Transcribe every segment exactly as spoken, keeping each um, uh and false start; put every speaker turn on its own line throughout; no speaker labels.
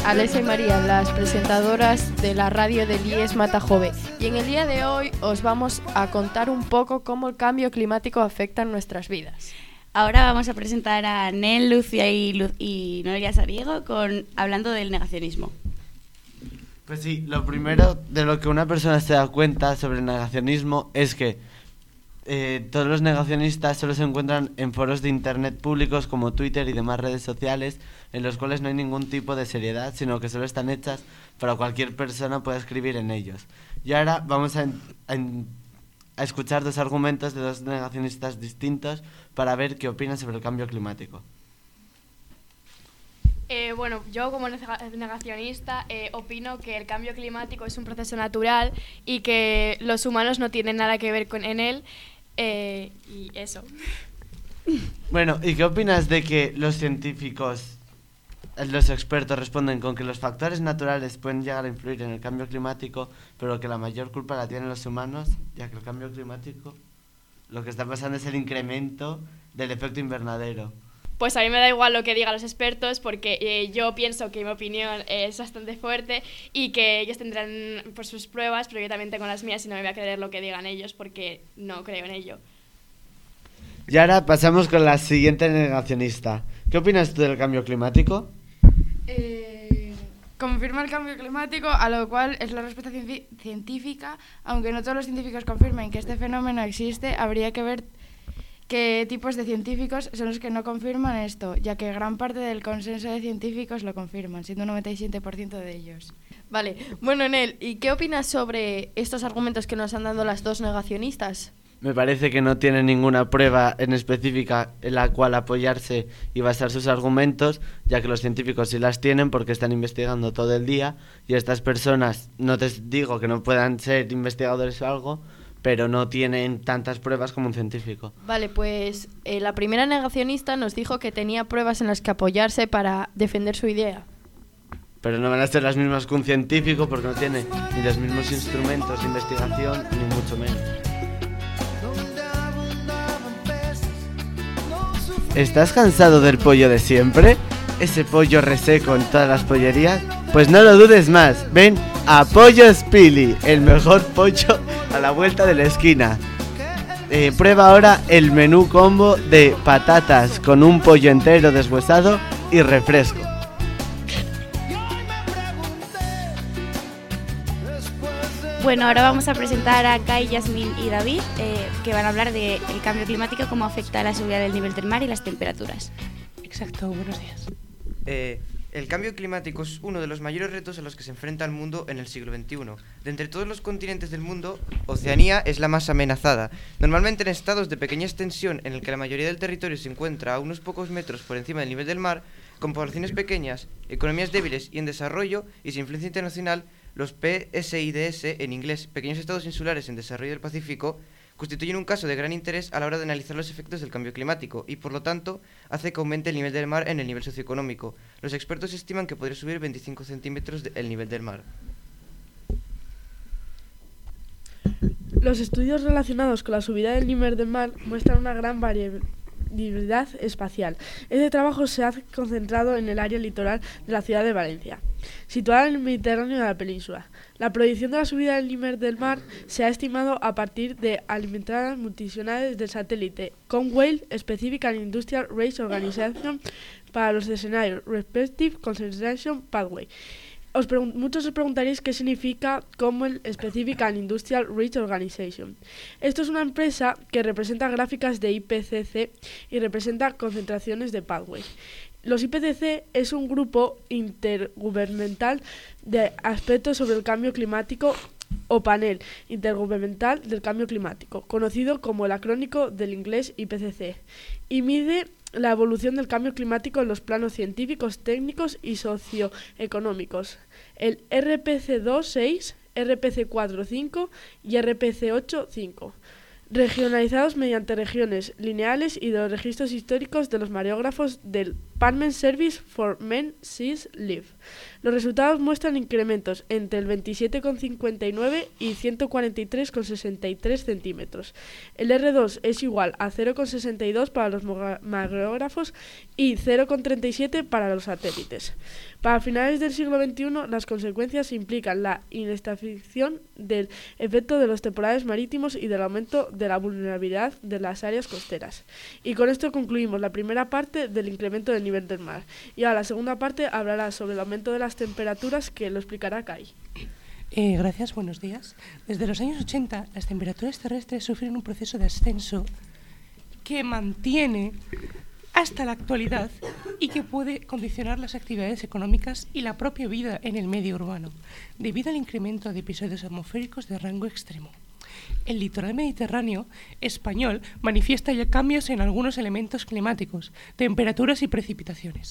Alessia y María, las presentadoras de la radio del I E S Matajove, y en el día de hoy os vamos a contar un poco cómo el cambio climático afecta en nuestras vidas.
Ahora vamos a presentar a Nel, Lucia y, Lu- y Noelia Sariego con, hablando del negacionismo.
Pues sí, lo primero de lo que una persona se da cuenta sobre el negacionismo es que eh, todos los negacionistas solo se encuentran en foros de internet públicos como Twitter y demás redes sociales, en los cuales no hay ningún tipo de seriedad, sino que solo están hechas para cualquier persona pueda escribir en ellos. Y ahora vamos a, en, a, en, a escuchar dos argumentos de dos negacionistas distintos para ver qué opinan sobre el cambio climático.
Eh, bueno, yo como negacionista eh, opino que el cambio climático es un proceso natural y que los humanos no tienen nada que ver con en él eh, y eso.
Bueno, ¿y qué opinas de que los científicos, los expertos responden con que los factores naturales pueden llegar a influir en el cambio climático, pero que la mayor culpa la tienen los humanos, ya que el cambio climático lo que está pasando es el incremento del efecto invernadero?
Pues a mí me da igual lo que digan los expertos porque eh, yo pienso que mi opinión es bastante fuerte y que ellos tendrán pues, sus pruebas, pero yo también tengo las mías y no me voy a creer lo que digan ellos porque no creo en ello.
Y ahora pasamos con la siguiente negacionista. ¿Qué opinas tú del cambio climático?
Eh, confirma el cambio climático, a lo cual es la respuesta cienci- científica. Aunque no todos los científicos confirmen que este fenómeno existe, habría que ver qué tipos de científicos son los que no confirman esto, ya que gran parte del consenso de científicos lo confirman, siendo un noventa y siete por ciento de ellos.
Vale, bueno, Nel, ¿y qué opinas sobre estos argumentos que nos han dado las dos negacionistas?
Me parece que no tienen ninguna prueba en específica en la cual apoyarse y basar sus argumentos, ya que los científicos sí las tienen porque están investigando todo el día y estas personas, no te digo que no puedan ser investigadores o algo, pero no tienen tantas pruebas como un científico.
Vale, pues eh, la primera negacionista nos dijo que tenía pruebas en las que apoyarse para defender su idea.
Pero no van a ser las mismas que un científico porque no tiene ni los mismos instrumentos de investigación, ni mucho menos. ¿Estás cansado del pollo de siempre? ¿Ese pollo reseco en todas las pollerías? Pues no lo dudes más, ven a Pollos Pili, el mejor pollo a la vuelta de la esquina. Eh, prueba ahora el menú combo de patatas con un pollo entero deshuesado y refresco.
Bueno, ahora vamos a presentar a Kai, Yasmin y David, eh, que van a hablar del cambio climático, cómo afecta a la subida del nivel del mar y las temperaturas.
Exacto, buenos días.
Eh, el cambio climático es uno de los mayores retos a los que se enfrenta el mundo en el siglo veintiuno. De entre todos los continentes del mundo, Oceanía es la más amenazada, normalmente en estados de pequeña extensión en el que la mayoría del territorio se encuentra a unos pocos metros por encima del nivel del mar, con poblaciones pequeñas, economías débiles y en desarrollo y sin influencia internacional. Los P S I D S, en inglés, Pequeños Estados Insulares en Desarrollo del Pacífico, constituyen un caso de gran interés a la hora de analizar los efectos del cambio climático y, por lo tanto, hace que aumente el nivel del mar en el nivel socioeconómico. Los expertos estiman que podría subir veinticinco centímetros de, el nivel del mar.
Los estudios relacionados con la subida del nivel del mar muestran una gran variabilidad espacial. Este trabajo se ha concentrado en el área litoral de la ciudad de Valencia, situada en el Mediterráneo de la península. La proyección de la subida del nivel del mar se ha estimado a partir de alimentar multinacionales del satélite Conway Specific and Industrial Race Organization para los escenarios Respective Concentration Pathway. Os pregun- muchos os preguntaréis qué significa Conway Specific and Industrial Race Organization. Esto es una empresa que representa gráficas de I P C C y representa concentraciones de Pathway. Los I P C C es un grupo intergubernamental de aspectos sobre el cambio climático o panel intergubernamental del cambio climático, conocido como el acrónimo del inglés I P C C, y mide la evolución del cambio climático en los planos científicos, técnicos y socioeconómicos. El R P C dos seis, R P C cuatro cinco y R P C ocho cinco, regionalizados mediante regiones lineales y de los registros históricos de los mareógrafos del Department Service for Men Seas Live. Los resultados muestran incrementos entre el veintisiete coma cincuenta y nueve y ciento cuarenta y tres coma sesenta y tres centímetros. El erre dos es igual a cero coma sesenta y dos para los magnógrafos y cero coma treinta y siete para los satélites. Para finales del siglo veintiuno, las consecuencias implican la inestabilización del efecto de los temporales marítimos y del aumento de la vulnerabilidad de las áreas costeras. Y con esto concluimos la primera parte del incremento del nivel del mar. Y ahora la segunda parte hablará sobre el aumento de las temperaturas, que lo explicará Kai.
Eh, gracias, buenos días. Desde los años ochenta, las temperaturas terrestres sufren un proceso de ascenso que mantiene hasta la actualidad y que puede condicionar las actividades económicas y la propia vida en el medio urbano, debido al incremento de episodios atmosféricos de rango extremo. El litoral mediterráneo español manifiesta ya cambios en algunos elementos climáticos, temperaturas y precipitaciones.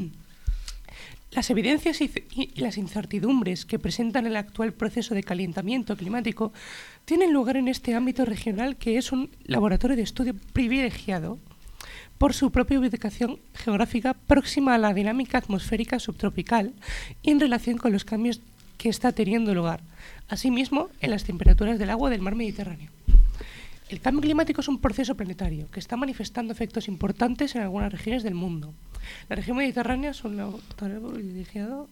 Las evidencias y las incertidumbres que presentan el actual proceso de calentamiento climático tienen lugar en este ámbito regional, que es un laboratorio de estudio privilegiado por su propia ubicación geográfica próxima a la dinámica atmosférica subtropical y en relación con los cambios que está teniendo lugar, asimismo en las temperaturas del agua del mar Mediterráneo. El cambio climático es un proceso planetario que está manifestando efectos importantes en algunas regiones del mundo. La región mediterránea es un laboratorio privilegiado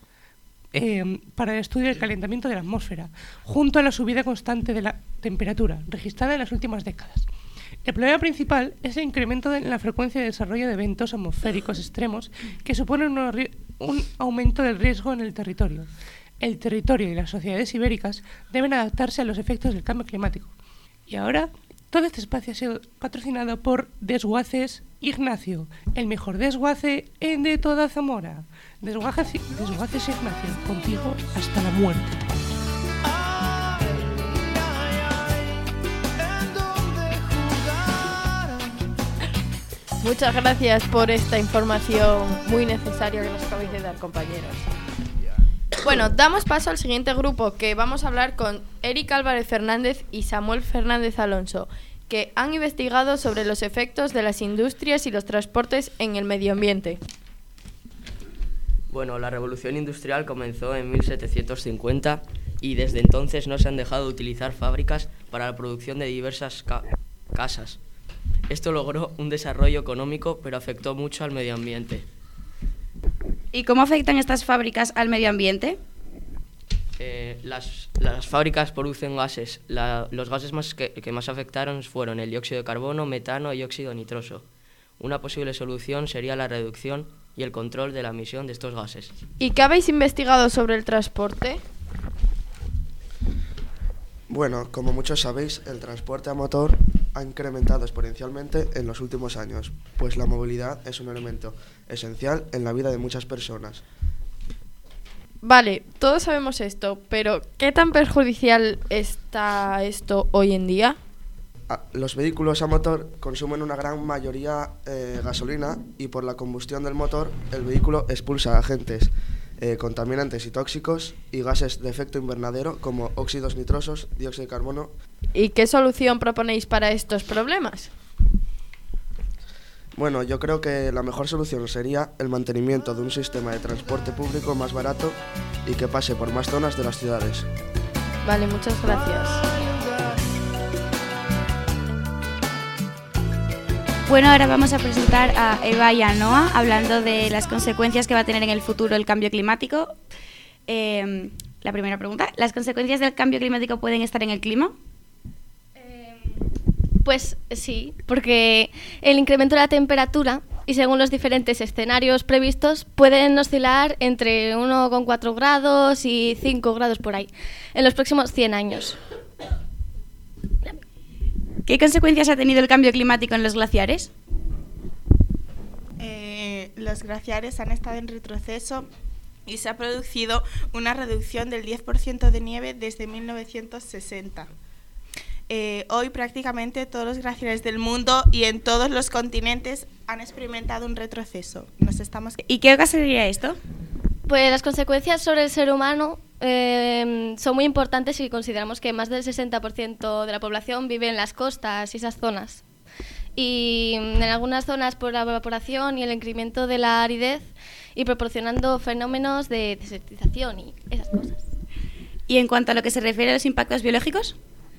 eh, para el estudio del calentamiento de la atmósfera, junto a la subida constante de la temperatura registrada en las últimas décadas. El problema principal es el incremento en la frecuencia de desarrollo de eventos atmosféricos extremos que suponen un, un aumento del riesgo en el territorio. El territorio y las sociedades ibéricas deben adaptarse a los efectos del cambio climático. Y ahora, todo este espacio ha sido patrocinado por Desguaces Ignacio, el mejor desguace en de toda Zamora. Desguaces, Desguaces Ignacio, contigo hasta la muerte.
Muchas gracias por esta información muy necesaria que nos acabáis de dar, compañeros. Bueno, damos paso al siguiente grupo, que vamos a hablar con Eric Álvarez Fernández y Samuel Fernández Alonso, que han investigado sobre los efectos de las industrias y los transportes en el medio ambiente.
Bueno, la revolución industrial comenzó en mil setecientos cincuenta y desde entonces no se han dejado de utilizar fábricas para la producción de diversas ca- casas. Esto logró un desarrollo económico, pero afectó mucho al medio ambiente.
¿Y cómo afectan estas fábricas al medio ambiente?
Eh, las, las fábricas producen gases. La, los gases más que, que más afectaron fueron el dióxido de carbono, metano y óxido nitroso. Una posible solución sería la reducción y el control de la emisión de estos gases.
¿Y qué habéis investigado sobre el transporte?
Bueno, como muchos sabéis, el transporte a motor ha incrementado exponencialmente en los últimos años, pues la movilidad es un elemento esencial en la vida de muchas personas.
Vale, todos sabemos esto, pero ¿qué tan perjudicial está esto hoy en día?
Los vehículos a motor consumen una gran mayoría eh, gasolina y por la combustión del motor el vehículo expulsa agentes Eh, contaminantes y tóxicos y gases de efecto invernadero como óxidos nitrosos, dióxido de carbono.
¿Y qué solución proponéis para estos problemas?
Bueno, yo creo que la mejor solución sería el mantenimiento de un sistema de transporte público más barato y que pase por más zonas de las ciudades.
Vale, muchas gracias.
Bueno, ahora vamos a presentar a Eva y a Noa hablando de las consecuencias que va a tener en el futuro el cambio climático. Eh, la primera pregunta, ¿las consecuencias del cambio climático pueden estar en el clima?
Eh, pues sí, porque el incremento de la temperatura y según los diferentes escenarios previstos pueden oscilar entre uno coma cuatro grados y cinco grados por ahí en los próximos cien años.
¿Qué consecuencias ha tenido el cambio climático en los glaciares?
Eh, los glaciares han estado en retroceso y se ha producido una reducción del diez por ciento de nieve desde mil novecientos sesenta. Eh, hoy prácticamente todos los glaciares del mundo y en todos los continentes han experimentado un retroceso. Nos estamos...
¿Y qué ocasionaría esto?
Pues las consecuencias sobre el ser humano eh, son muy importantes si consideramos que más del sesenta por ciento de la población vive en las costas y esas zonas. y en algunas zonas por la evaporación y el incremento de la aridez y proporcionando fenómenos de desertización y esas cosas.
¿Y en cuanto a lo que se refiere a los impactos biológicos?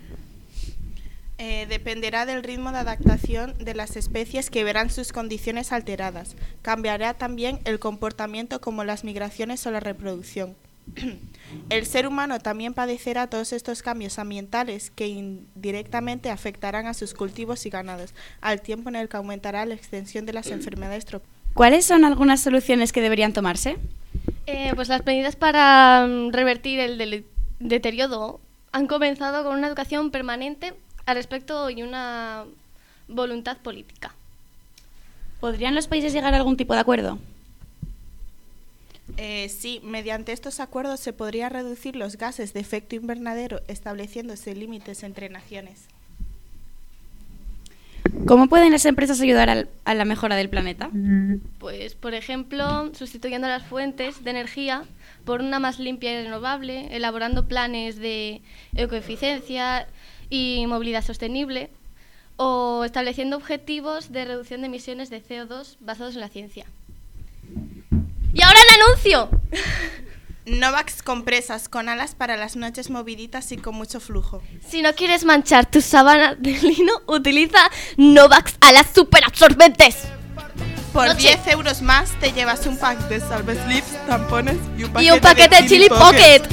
Eh, dependerá del ritmo de adaptación de las especies que verán sus condiciones alteradas. Cambiará también el comportamiento como las migraciones o la reproducción. El ser humano también padecerá todos estos cambios ambientales que indirectamente afectarán a sus cultivos y ganados, al tiempo en el que aumentará la extensión de las enfermedades tropicales.
¿Cuáles son algunas soluciones que deberían tomarse?
Eh, pues las medidas para um, revertir el del- deterioro han comenzado con una educación permanente al respecto y una voluntad política.
¿Podrían los países llegar a algún tipo de acuerdo?
Eh, sí, mediante estos acuerdos se podría reducir los gases de efecto invernadero, estableciéndose límites entre naciones.
¿Cómo pueden las empresas ayudar al- a la mejora del planeta?
Pues, por ejemplo, sustituyendo las fuentes de energía por una más limpia y renovable, elaborando planes de ecoeficiencia y movilidad sostenible, o estableciendo objetivos de reducción de emisiones de C O dos basados en la ciencia. ¡Y ahora el anuncio!
Novax compresas con alas para las noches moviditas y con mucho flujo.
Si no quieres manchar tus sábanas de lino, utiliza Novax alas super absorbentes.
Por
Noche.
diez euros más te llevas un pack de salveslips, tampones y un paquete,
Y un paquete de Chili Pocket.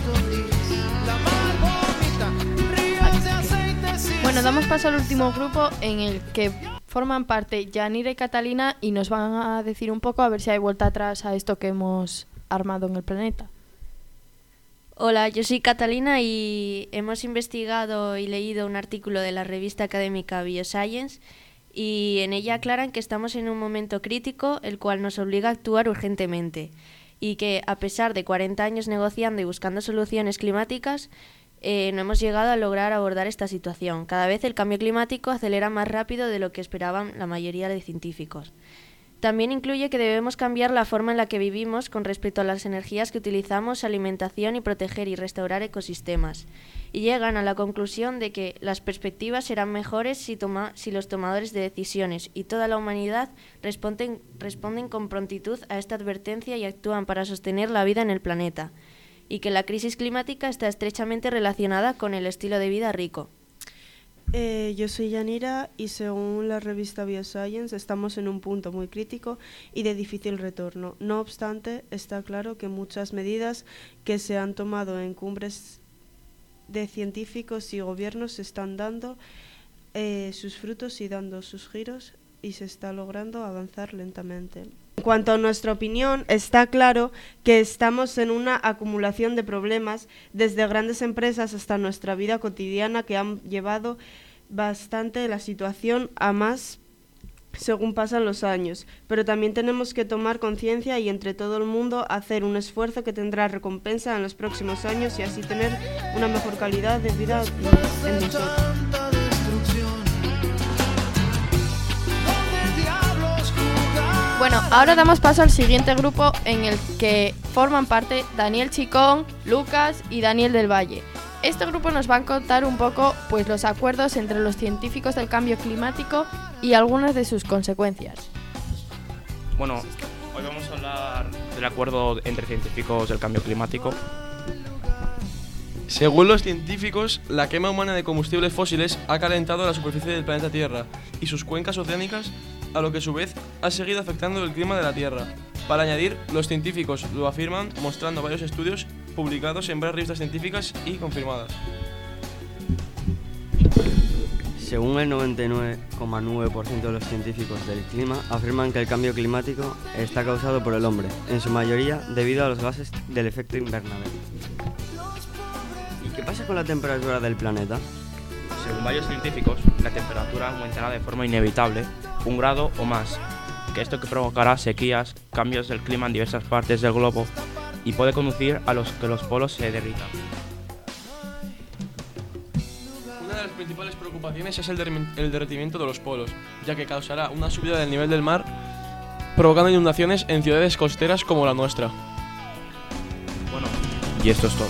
Bueno, damos paso al último grupo en el que forman parte Yanira y Catalina y nos van a decir un poco a ver si hay vuelta atrás a esto que hemos armado en el planeta.
Hola, yo soy Catalina y hemos investigado y leído un artículo de la revista académica Bioscience y en ella aclaran que estamos en un momento crítico el cual nos obliga a actuar urgentemente y que a pesar de cuarenta años negociando y buscando soluciones climáticas, eh, no hemos llegado a lograr abordar esta situación. Cada vez el cambio climático acelera más rápido de lo que esperaban la mayoría de científicos. También incluye que debemos cambiar la forma en la que vivimos con respecto a las energías que utilizamos, alimentación y proteger y restaurar ecosistemas. Y llegan a la conclusión de que las perspectivas serán mejores si, toma, si los tomadores de decisiones y toda la humanidad responden, responden con prontitud a esta advertencia y actúan para sostener la vida en el planeta. Y que la crisis climática está estrechamente relacionada con el estilo de vida rico.
Eh, yo soy Yanira y según la revista Bioscience estamos en un punto muy crítico y de difícil retorno. No obstante, está claro que muchas medidas que se han tomado en cumbres de científicos y gobiernos están dando eh, sus frutos y dando sus giros y se está logrando avanzar lentamente. En cuanto a nuestra opinión, está claro que estamos en una acumulación de problemas desde grandes empresas hasta nuestra vida cotidiana que han llevado bastante la situación a más según pasan los años, pero también tenemos que tomar conciencia y entre todo el mundo hacer un esfuerzo que tendrá recompensa en los próximos años y así tener una mejor calidad de vida en nosotros.
Bueno, ahora damos paso al siguiente grupo en el que forman parte Daniel Chicón, Lucas y Daniel del Valle. Este grupo nos va a contar un poco pues, los acuerdos entre los científicos del cambio climático y algunas de sus consecuencias.
Bueno, hoy vamos a hablar del acuerdo entre científicos del cambio climático.
Según los científicos, la quema humana de combustibles fósiles ha calentado la superficie del planeta Tierra y sus cuencas oceánicas, a lo que a su vez ha seguido afectando el clima de la Tierra. Para añadir, los científicos lo afirman mostrando varios estudios publicados en varias revistas científicas y confirmadas.
Según el noventa y nueve coma nueve por ciento de los científicos del clima afirman que el cambio climático está causado por el hombre, en su mayoría debido a los gases del efecto invernadero. ¿Y qué pasa con la temperatura del planeta?
Según varios científicos, la temperatura aumentará de forma inevitable un grado o más, que esto que provocará sequías, cambios del clima en diversas partes del globo y puede conducir a los que los polos se derritan.
Una de las principales preocupaciones es el, dermi- el derretimiento de los polos, ya que causará una subida del nivel del mar, provocando inundaciones en ciudades costeras como la nuestra.
Bueno, y esto es todo.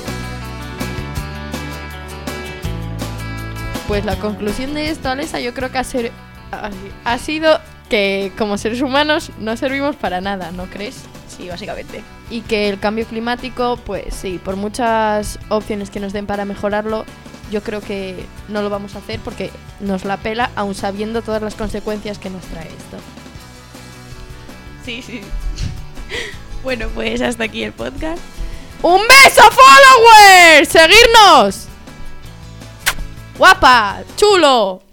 Pues la conclusión de esto, Alesa, yo creo que ha, ser, ha sido que como seres humanos no servimos para nada, ¿no crees?
Sí, básicamente.
Y que el cambio climático, pues sí, por muchas opciones que nos den para mejorarlo, yo creo que no lo vamos a hacer porque nos la pela, aun sabiendo todas las consecuencias que nos trae esto.
Sí, sí. Bueno, pues hasta aquí el podcast.
¡Un beso, followers! ¡Seguirnos! ¡Guapa! ¡Chulo!